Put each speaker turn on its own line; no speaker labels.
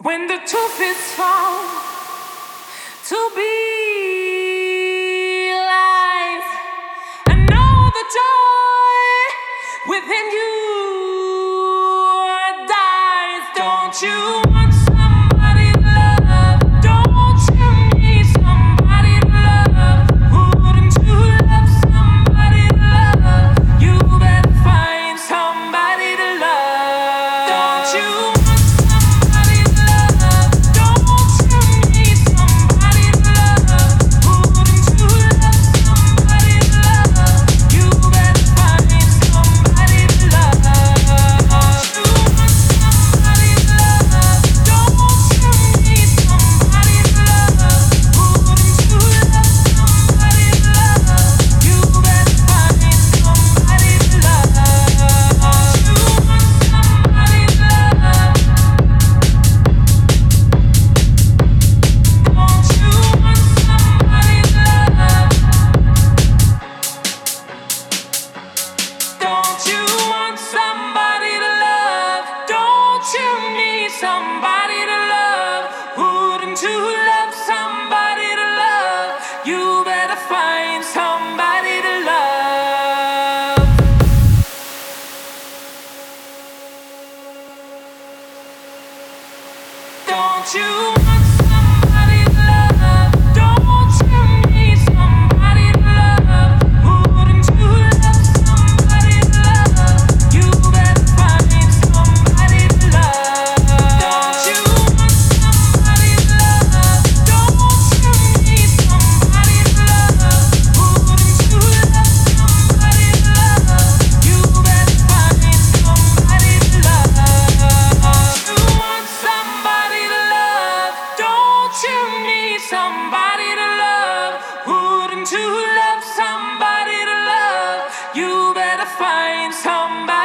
When the truth is found to be life, and know the joy within you dies. Don't you want somebody to love? Don't you need somebody to love? Wouldn't you love somebody to love? You better find somebody to love. Don't you want somebody to love? Don't you need somebody to love? Wouldn't you love somebody to love? You better find somebody to love. Don't you want somebody to love? Don't you need somebody to love? Wouldn't you love somebody to love? You better find somebody to love. Don't you want somebody to love? Don't you want somebody to love? Don't you want somebody to love? Don't you need somebody to love? Wouldn't you love somebody to love? You better find somebody to love. Don't you want somebody to love? Don't you need somebody to love? Wouldn't you love somebody to love? You better find somebody to love. Don't you want somebody to love? Don't you need somebody to love? Wouldn't you love somebody to love? You better find somebody to love. Don't you want somebody to love? Don't you need somebody to love? Wouldn't you love somebody to love? You better find somebody.